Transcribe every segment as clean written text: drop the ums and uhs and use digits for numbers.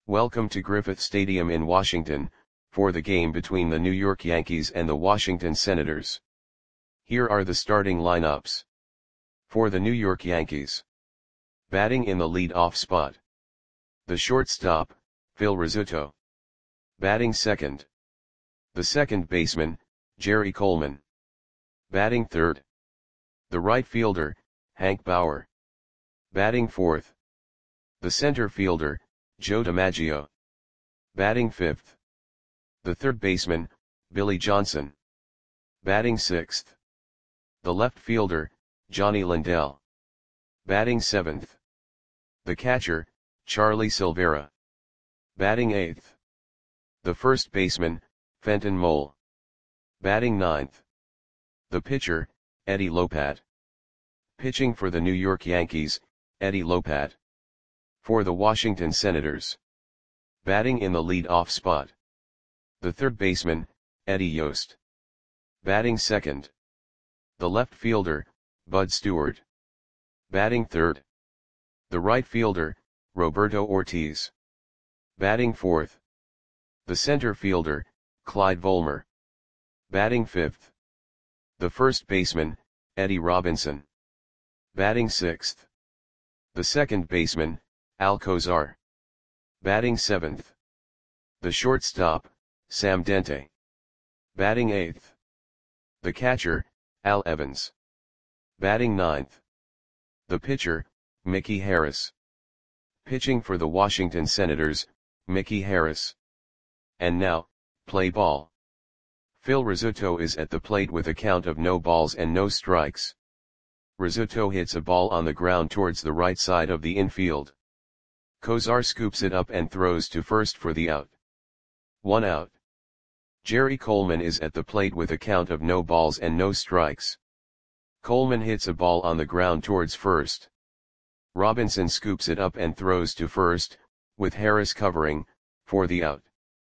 Welcome to Griffith Stadium in Washington, for the game between the New York Yankees and the Washington Senators. Here are the starting lineups. For the New York Yankees. Batting in the lead-off spot. The shortstop, Phil Rizzuto. Batting second. The second baseman, Jerry Coleman. Batting third. The right fielder, Hank Bauer. Batting fourth. The center fielder, Joe DiMaggio. Batting fifth. The third baseman, Billy Johnson. Batting sixth. The left fielder, Johnny Lindell. Batting seventh. The catcher, Charlie Silvera. Batting eighth. The first baseman, Fenton Mole. Batting ninth. The pitcher, Eddie Lopat. Pitching for the New York Yankees, Eddie Lopat. For the Washington Senators. Batting in the lead-off spot. The third baseman, Eddie Yost. Batting second. The left fielder, Bud Stewart. Batting third. The right fielder, Roberto Ortiz. Batting fourth. The center fielder, Clyde Volmer. Batting fifth. The first baseman, Eddie Robinson. Batting sixth. The second baseman, Al Cozart. Batting seventh. The shortstop, Sam Dente. Batting eighth. The catcher, Al Evans. Batting ninth. The pitcher, Mickey Harris. Pitching for the Washington Senators, Mickey Harris. And now, play ball. Phil Rizzuto is at the plate with a count of no balls and no strikes. Rizzuto hits a ball on the ground towards the right side of the infield. Cozart scoops it up and throws to first for the out. 1 out. Jerry Coleman is at the plate with a count of no balls and no strikes. Coleman hits a ball on the ground towards first. Robinson scoops it up and throws to first, with Harris covering, for the out.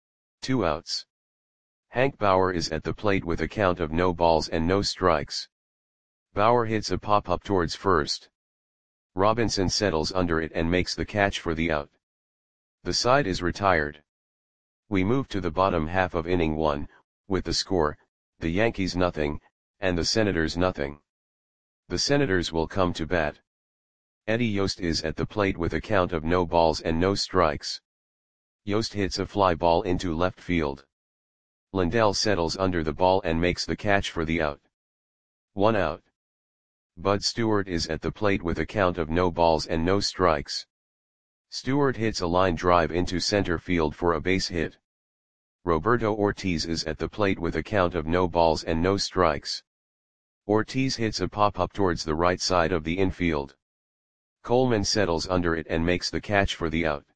2 outs. Hank Bauer is at the plate with a count of no balls and no strikes. Bauer hits a pop-up towards first. Robinson settles under it and makes the catch for the out. The side is retired. We move to the bottom half of inning 1, with the score, the Yankees nothing, and the Senators nothing. The Senators will come to bat. Eddie Yost is at the plate with a count of no balls and no strikes. Yost hits a fly ball into left field. Lindell settles under the ball and makes the catch for the out. 1 out. Bud Stewart is at the plate with a count of no balls and no strikes. Stewart hits a line drive into center field for a base hit. Roberto Ortiz is at the plate with a count of no balls and no strikes. Ortiz hits a pop-up towards the right side of the infield. Coleman settles under it and makes the catch for the out.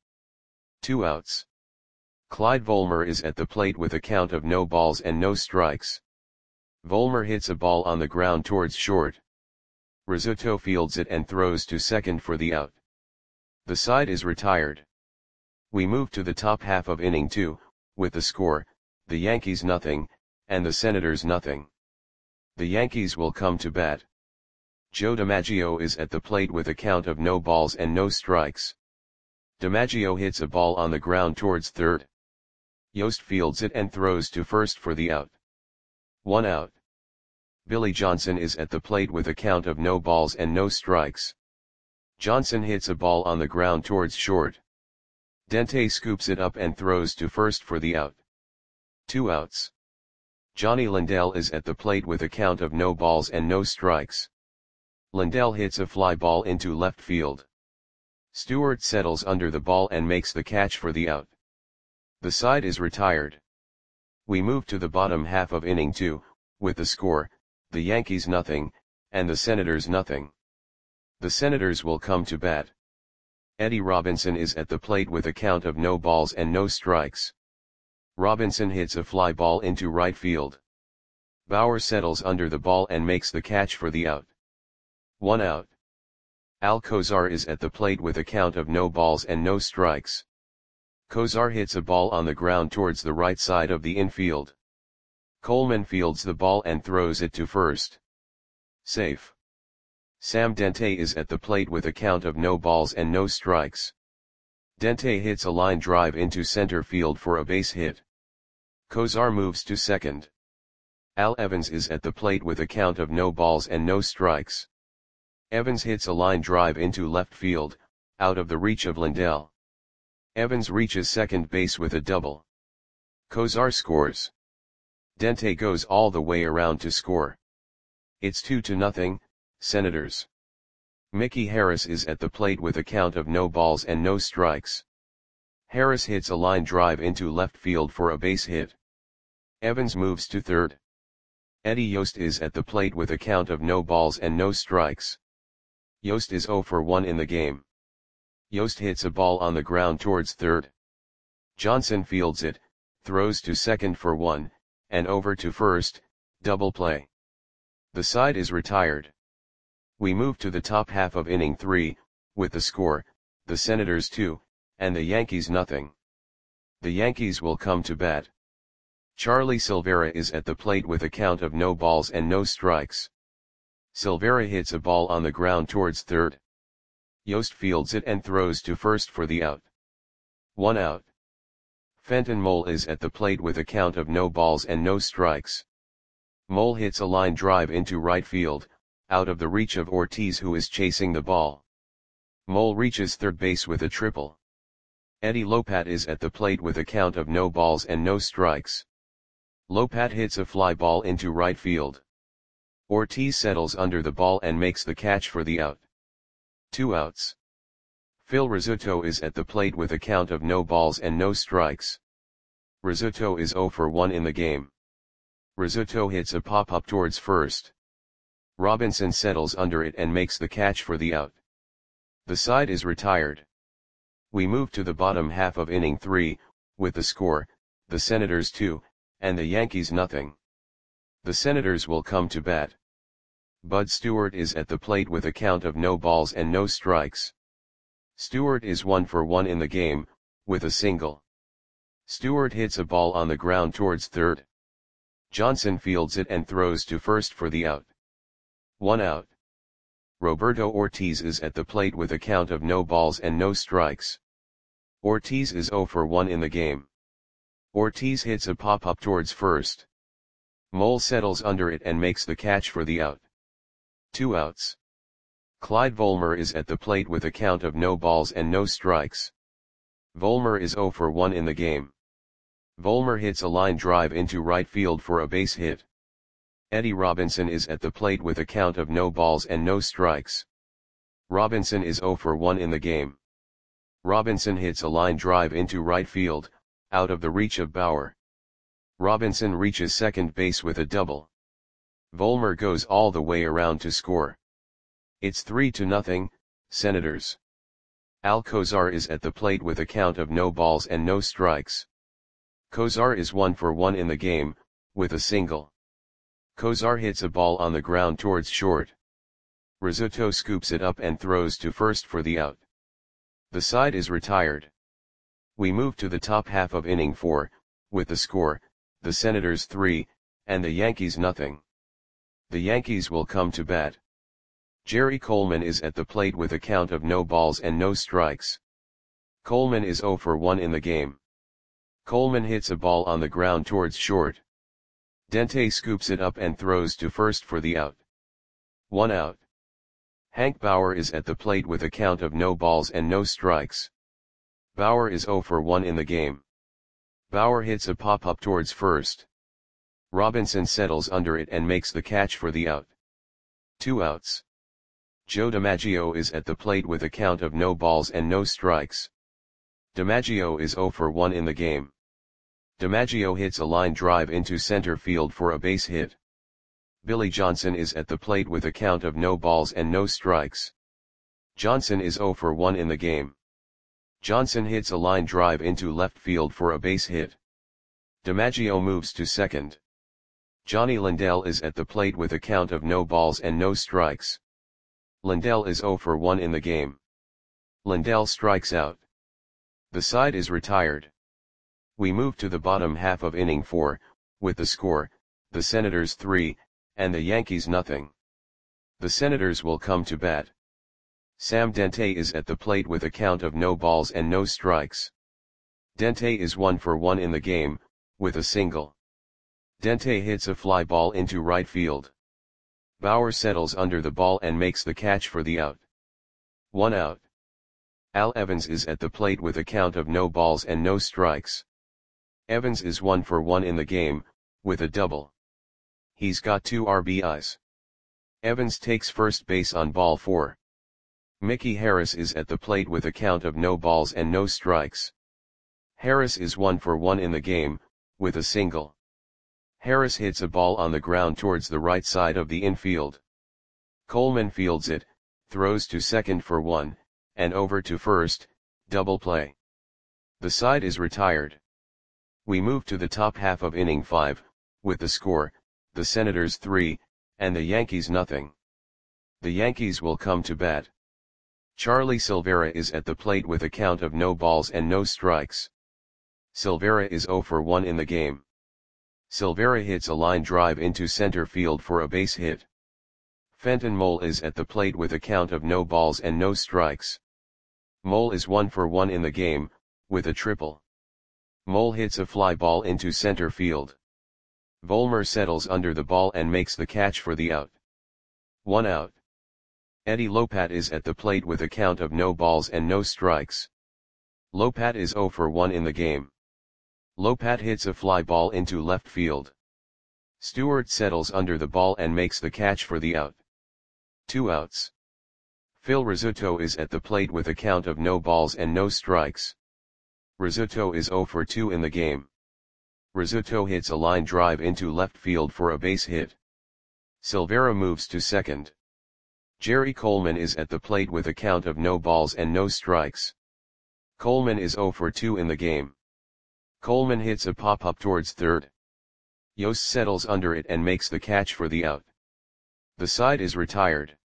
2 outs. Clyde Volmer is at the plate with a count of no balls and no strikes. Volmer hits a ball on the ground towards short. Rizzuto fields it and throws to second for the out. The side is retired. We move to the top half of inning 2, with the score, the Yankees nothing, and the Senators nothing. The Yankees will come to bat. Joe DiMaggio is at the plate with a count of no balls and no strikes. DiMaggio hits a ball on the ground towards third. Yost fields it and throws to first for the out. 1 out. Billy Johnson is at the plate with a count of no balls and no strikes. Johnson hits a ball on the ground towards short. Dente scoops it up and throws to first for the out. 2 outs. Johnny Lindell is at the plate with a count of no balls and no strikes. Lindell hits a fly ball into left field. Stewart settles under the ball and makes the catch for the out. The side is retired. We move to the bottom half of inning 2, with the score, the Yankees nothing, and the Senators nothing. The Senators will come to bat. Eddie Robinson is at the plate with a count of no balls and no strikes. Robinson hits a fly ball into right field. Bauer settles under the ball and makes the catch for the out. 1 out. Al Cozart is at the plate with a count of no balls and no strikes. Cozart hits a ball on the ground towards the right side of the infield. Coleman fields the ball and throws it to first. Safe. Sam Dente is at the plate with a count of no balls and no strikes. Dente hits a line drive into center field for a base hit. Kozar moves to second. Al Evans is at the plate with a count of no balls and no strikes. Evans hits a line drive into left field, out of the reach of Lindell. Evans reaches second base with a double. Kozar scores. Dente goes all the way around to score. It's 2-0, Senators. Mickey Harris is at the plate with a count of no balls and no strikes. Harris hits a line drive into left field for a base hit. Evans moves to third. Eddie Yost is at the plate with a count of no balls and no strikes. Yost is 0 for 1 in the game. Yost hits a ball on the ground towards third. Johnson fields it, throws to second for 1, and over to first, double play. The side is retired. We move to the top half of inning 3, with the score, the Senators 2, and the Yankees nothing. The Yankees will come to bat. Charlie Silvera is at the plate with a count of no balls and no strikes. Silvera hits a ball on the ground towards third. Yost fields it and throws to first for the out. 1 out. Fenton Mole is at the plate with a count of no balls and no strikes. Mole hits a line drive into right field, out of the reach of Ortiz, who is chasing the ball. Mole reaches third base with a triple. Eddie Lopat is at the plate with a count of no balls and no strikes. Lopat hits a fly ball into right field. Ortiz settles under the ball and makes the catch for the out. 2 outs. Phil Rizzuto is at the plate with a count of no balls and no strikes. Rizzuto is 0 for 1 in the game. Rizzuto hits a pop-up towards first. Robinson settles under it and makes the catch for the out. The side is retired. We move to the bottom half of inning 3, with the score, the Senators 2, and the Yankees nothing. The Senators will come to bat. Bud Stewart is at the plate with a count of no balls and no strikes. Stewart is 1 for 1 in the game, with a single. Stewart hits a ball on the ground towards third. Johnson fields it and throws to first for the out. 1 out. Roberto Ortiz is at the plate with a count of no balls and no strikes. Ortiz is 0 for 1 in the game. Ortiz hits a pop-up towards first. Mole settles under it and makes the catch for the out. 2 outs. Clyde Volmer is at the plate with a count of no balls and no strikes. Volmer is 0 for 1 in the game. Volmer hits a line drive into right field for a base hit. Eddie Robinson is at the plate with a count of no balls and no strikes. Robinson is 0 for 1 in the game. Robinson hits a line drive into right field, out of the reach of Bauer. Robinson reaches second base with a double. Volmer goes all the way around to score. It's 3-0, Senators. Al Kozar is at the plate with a count of no balls and no strikes. Kozar is 1 for 1 in the game, with a single. Kozar hits a ball on the ground towards short. Rizzuto scoops it up and throws to first for the out. The side is retired. We move to the top half of inning 4, with the score, the Senators 3, and the Yankees nothing. The Yankees will come to bat. Jerry Coleman is at the plate with a count of no balls and no strikes. Coleman is 0 for 1 in the game. Coleman hits a ball on the ground towards short. Dente scoops it up and throws to first for the out. 1 out. Hank Bauer is at the plate with a count of no balls and no strikes. Bauer is 0 for 1 in the game. Bauer hits a pop-up towards first. Robinson settles under it and makes the catch for the out. 2 outs. Joe DiMaggio is at the plate with a count of no balls and no strikes. DiMaggio is 0 for 1 in the game. DiMaggio hits a line drive into center field for a base hit. Billy Johnson is at the plate with a count of no balls and no strikes. Johnson is 0 for 1 in the game. Johnson hits a line drive into left field for a base hit. DiMaggio moves to second. Johnny Lindell is at the plate with a count of no balls and no strikes. Lindell is 0 for 1 in the game. Lindell strikes out. The side is retired. We move to the bottom half of inning 4, with the score, the Senators 3, and the Yankees nothing. The Senators will come to bat. Sam Dente is at the plate with a count of no balls and no strikes. Dente is 1 for 1 in the game, with a single. Dente hits a fly ball into right field. Bauer settles under the ball and makes the catch for the out. 1 out. Al Evans is at the plate with a count of no balls and no strikes. Evans is 1 for 1 in the game, with a double. He's got 2 RBIs. Evans takes first base on ball 4. Mickey Harris is at the plate with a count of no balls and no strikes. Harris is 1 for 1 in the game, with a single. Harris hits a ball on the ground towards the right side of the infield. Coleman fields it, throws to second for 1, and over to first, double play. The side is retired. We move to the top half of inning 5, with the score, the Senators 3, and the Yankees nothing. The Yankees will come to bat. Charlie Silvera is at the plate with a count of no balls and no strikes. Silvera is 0 for 1 in the game. Silvera hits a line drive into center field for a base hit. Fenton Mole is at the plate with a count of no balls and no strikes. Mole is 1 for 1 in the game, with a triple. Mole hits a fly ball into center field. Volmer settles under the ball and makes the catch for the out. 1 out. Eddie Lopat is at the plate with a count of no balls and no strikes. Lopat is 0 for 1 in the game. Lopat hits a fly ball into left field. Stewart settles under the ball and makes the catch for the out. 2 outs. Phil Rizzuto is at the plate with a count of no balls and no strikes. Rizzuto is 0 for 2 in the game. Rizzuto hits a line drive into left field for a base hit. Silvera moves to second. Jerry Coleman is at the plate with a count of no balls and no strikes. Coleman is 0 for 2 in the game. Coleman hits a pop-up towards third. Yost settles under it and makes the catch for the out. The side is retired.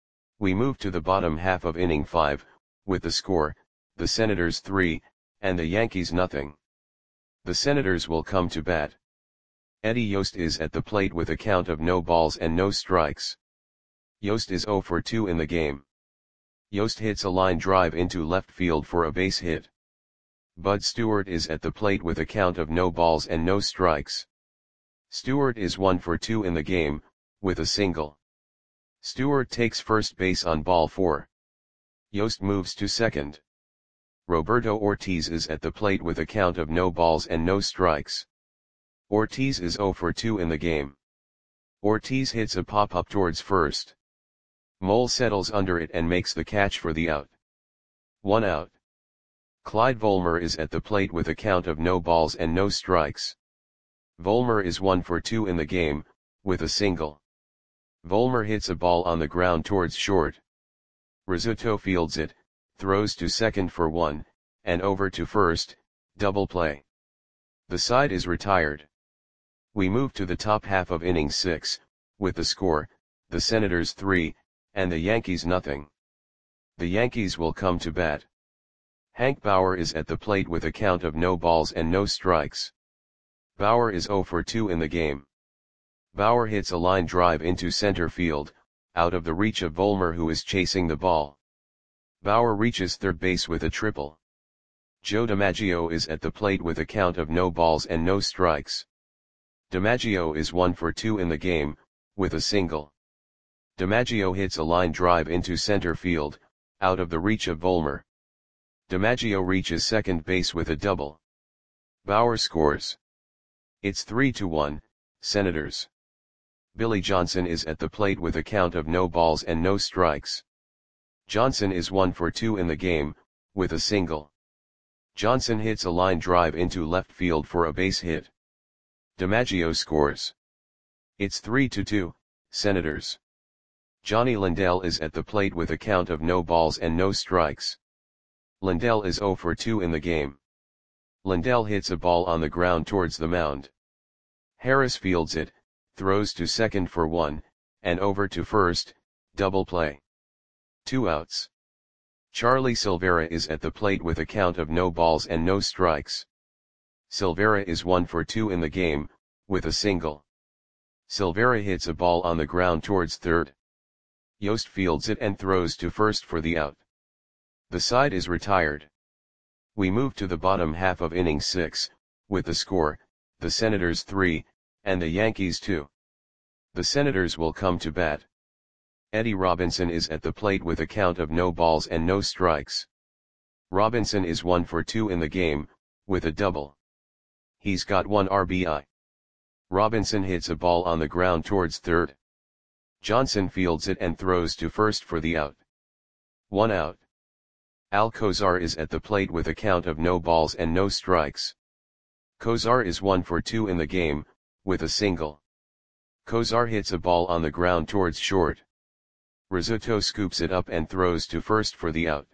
We move to the bottom half of inning 5, with the score, the Senators 3, and the Yankees nothing. The Senators will come to bat. Eddie Yost is at the plate with a count of no balls and no strikes. Yost is 0 for 2 in the game. Yost hits a line drive into left field for a base hit. Bud Stewart is at the plate with a count of no balls and no strikes. Stewart is 1 for 2 in the game, with a single. Stewart takes first base on ball 4. Yost moves to second. Roberto Ortiz is at the plate with a count of no balls and no strikes. Ortiz is 0 for 2 in the game. Ortiz hits a pop-up towards first. Mole settles under it and makes the catch for the out. 1 out. Clyde Volmer is at the plate with a count of no balls and no strikes. Volmer is 1 for 2 in the game, with a single. Volmer hits a ball on the ground towards short. Rizzuto fields it, throws to second for 1, and over to first, double play. The side is retired. We move to the top half of inning 6, with the score, the Senators 3, and the Yankees nothing. The Yankees will come to bat. Hank Bauer is at the plate with a count of no balls and no strikes. Bauer is 0 for 2 in the game. Bauer hits a line drive into center field, out of the reach of Volmer who is chasing the ball. Bauer reaches third base with a triple. Joe DiMaggio is at the plate with a count of no balls and no strikes. DiMaggio is 1 for 2 in the game, with a single. DiMaggio hits a line drive into center field, out of the reach of Volmer. DiMaggio reaches second base with a double. Bauer scores. It's 3-1, Senators. Billy Johnson is at the plate with a count of no balls and no strikes. Johnson is 1 for 2 in the game, with a single. Johnson hits a line drive into left field for a base hit. DiMaggio scores. It's 3-2, Senators. Johnny Lindell is at the plate with a count of no balls and no strikes. Lindell is 0 for 2 in the game. Lindell hits a ball on the ground towards the mound. Harris fields it, throws to second for 1, and over to first, double play. 2 outs. Charlie Silvera is at the plate with a count of no balls and no strikes. Silvera is 1 for 2 in the game, with a single. Silvera hits a ball on the ground towards third. Yost fields it and throws to first for the out. The side is retired. We move to the bottom half of inning 6, with the score, the Senators 3, and the Yankees 2. The Senators will come to bat. Eddie Robinson is at the plate with a count of no balls and no strikes. Robinson is 1 for 2 in the game, with a double. He's got 1 RBI. Robinson hits a ball on the ground towards third. Johnson fields it and throws to first for the out. 1 out. Alcozar is at the plate with a count of no balls and no strikes. Cozar is 1 for 2 in the game, with a single. Cozar hits a ball on the ground towards short. Rizzuto scoops it up and throws to first for the out.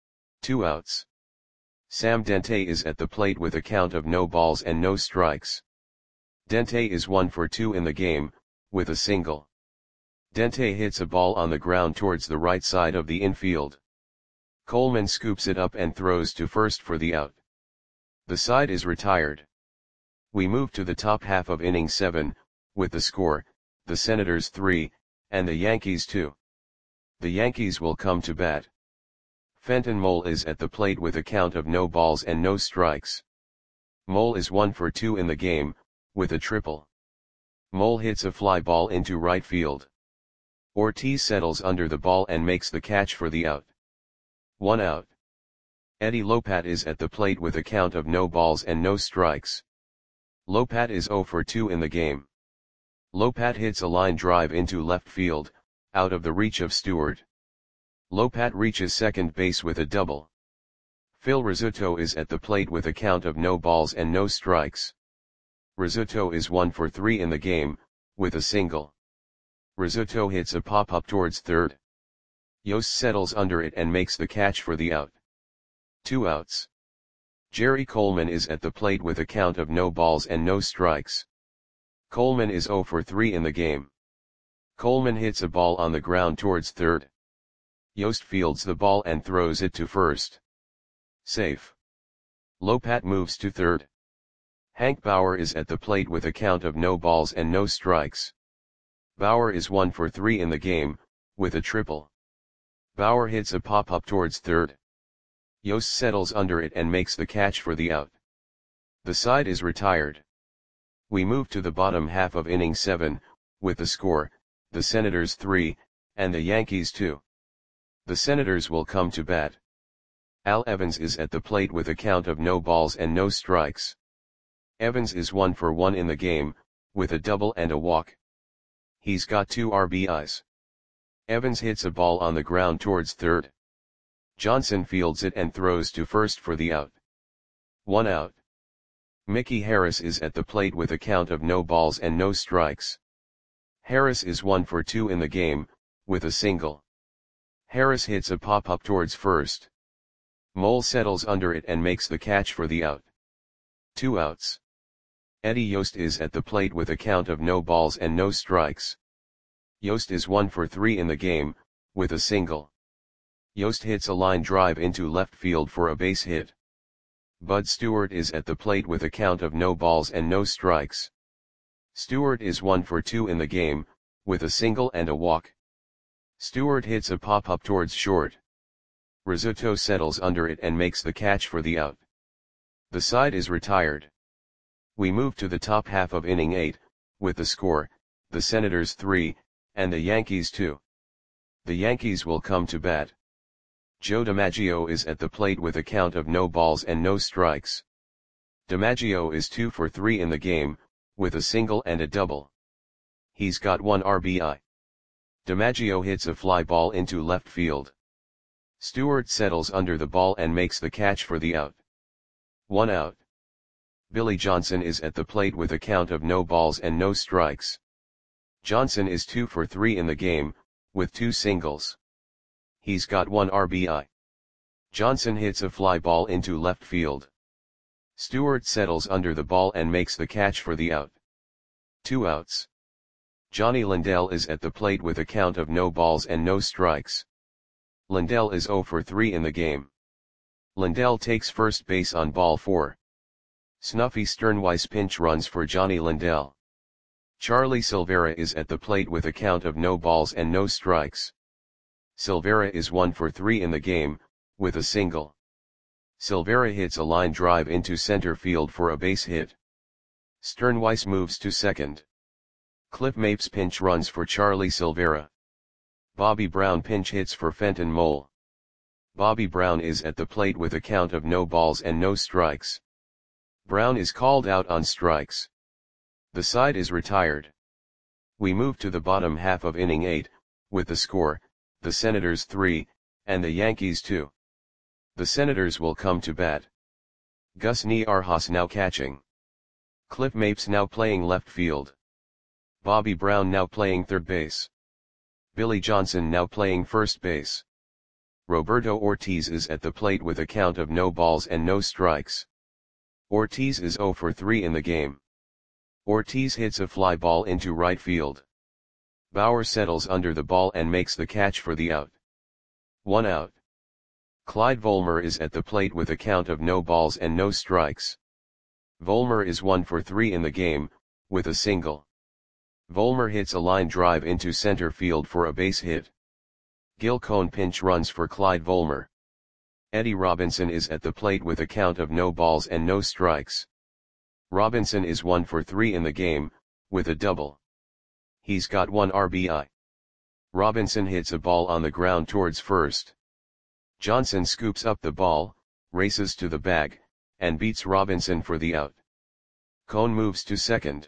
2 outs. Sam Dente is at the plate with a count of no balls and no strikes. Dente is 1 for 2 in the game, with a single. Dente hits a ball on the ground towards the right side of the infield. Coleman scoops it up and throws to first for the out. The side is retired. We move to the top half of inning 7, with the score, the Senators 3, and the Yankees 2. The Yankees will come to bat. Fenton Mole is at the plate with a count of no balls and no strikes. Mole is 1 for 2 in the game, with a triple. Mole hits a fly ball into right field. Ortiz settles under the ball and makes the catch for the out. 1 out. Eddie Lopat is at the plate with a count of no balls and no strikes. Lopat is 0 for 2 in the game. Lopat hits a line drive into left field, out of the reach of Stewart. Lopat reaches second base with a double. Phil Rizzuto is at the plate with a count of no balls and no strikes. Rizzuto is 1 for 3 in the game, with a single. Rizzuto hits a pop-up towards third. Yost settles under it and makes the catch for the out. 2 outs. Jerry Coleman is at the plate with a count of no balls and no strikes. Coleman is 0 for 3 in the game. Coleman hits a ball on the ground towards third. Yost fields the ball and throws it to first. Safe. Lopat moves to third. Hank Bauer is at the plate with a count of no balls and no strikes. Bauer is 1 for 3 in the game, with a triple. Bauer hits a pop-up towards third. Yost settles under it and makes the catch for the out. The side is retired. We move to the bottom half of inning 7, with the score, the Senators 3, and the Yankees 2. The Senators will come to bat. Al Evans is at the plate with a count of no balls and no strikes. Evans is 1 for 1 in the game, with a double and a walk. He's got 2 RBIs. Evans hits a ball on the ground towards third. Johnson fields it and throws to first for the out. 1 out. Mickey Harris is at the plate with a count of no balls and no strikes. Harris is 1 for 2 in the game, with a single. Harris hits a pop-up towards first. Mole settles under it and makes the catch for the out. 2 outs. Eddie Yost is at the plate with a count of no balls and no strikes. Yost is 1 for 3 in the game, with a single. Yost hits a line drive into left field for a base hit. Bud Stewart is at the plate with a count of no balls and no strikes. Stewart is 1 for 2 in the game, with a single and a walk. Stewart hits a pop-up towards short. Rizzuto settles under it and makes the catch for the out. The side is retired. We move to the top half of inning 8, with the score, the Senators 3, and the Yankees 2. The Yankees will come to bat. Joe DiMaggio is at the plate with a count of no balls and no strikes. DiMaggio is 2 for 3 in the game, with a single and a double. He's got 1 RBI. DiMaggio hits a fly ball into left field. Stewart settles under the ball and makes the catch for the out. 1 out. Billy Johnson is at the plate with a count of no balls and no strikes. Johnson is 2 for 3 in the game, with 2 singles. He's got 1 RBI. Johnson hits a fly ball into left field. Stewart settles under the ball and makes the catch for the out. 2 outs. Johnny Lindell is at the plate with a count of no balls and no strikes. Lindell is 0 for 3 in the game. Lindell takes first base on ball 4. Snuffy Sternweiss pinch runs for Johnny Lindell. Charlie Silvera is at the plate with a count of no balls and no strikes. Silvera is 1 for 3 in the game, with a single. Silvera hits a line drive into center field for a base hit. Sternweiss moves to second. Cliff Mapes pinch runs for Charlie Silvera. Bobby Brown pinch hits for Fenton Mole. Bobby Brown is at the plate with a count of no balls and no strikes. Brown is called out on strikes. The side is retired. We move to the bottom half of inning 8, with the score, the Senators 3, and the Yankees 2. The Senators will come to bat. Gus Niarjas now catching. Cliff Mapes now playing left field. Bobby Brown now playing third base. Billy Johnson now playing first base. Roberto Ortiz is at the plate with a count of no balls and no strikes. Ortiz is 0 for 3 in the game. Ortiz hits a fly ball into right field. Bauer settles under the ball and makes the catch for the out. 1 out. Clyde Volmer is at the plate with a count of no balls and no strikes. Volmer is 1 for 3 in the game, with a single. Volmer hits a line drive into center field for a base hit. Gil Cone pinch runs for Clyde Volmer. Eddie Robinson is at the plate with a count of no balls and no strikes. Robinson is 1 for 3 in the game, with a double. He's got 1 RBI. Robinson hits a ball on the ground towards first. Johnson scoops up the ball, races to the bag, and beats Robinson for the out. Cone moves to second.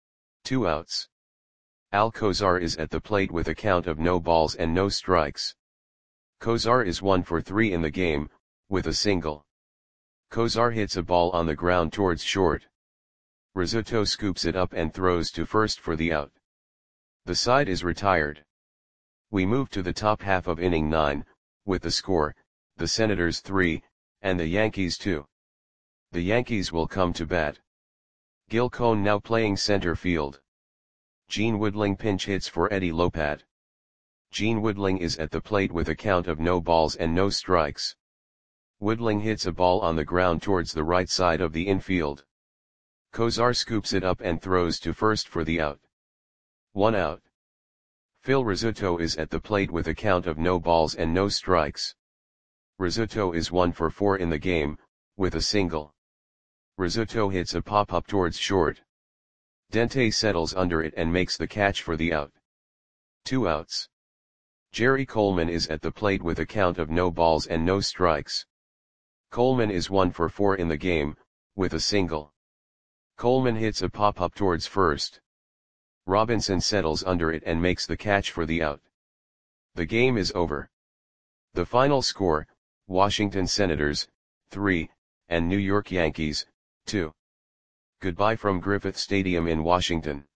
2 outs. Al Cozar is at the plate with a count of no balls and no strikes. Cozar is 1 for 3 in the game, with a single. Cozar hits a ball on the ground towards short. Rizzuto scoops it up and throws to first for the out. The side is retired. We move to the top half of inning 9, with the score, the Senators 3, and the Yankees 2. The Yankees will come to bat. Gil Cone now playing center field. Gene Woodling pinch hits for Eddie Lopat. Gene Woodling is at the plate with a count of no balls and no strikes. Woodling hits a ball on the ground towards the right side of the infield. Cozar scoops it up and throws to first for the out. 1 out. Phil Rizzuto is at the plate with a count of no balls and no strikes. Rizzuto is 1 for 4 in the game, with a single. Rizzuto hits a pop-up towards short. Dente settles under it and makes the catch for the out. 2 outs. Jerry Coleman is at the plate with a count of no balls and no strikes. Coleman is 1 for 4 in the game, with a single. Coleman hits a pop-up towards first. Robinson settles under it and makes the catch for the out. The game is over. The final score, Washington Senators, 3, and New York Yankees, 2. Goodbye from Griffith Stadium in Washington.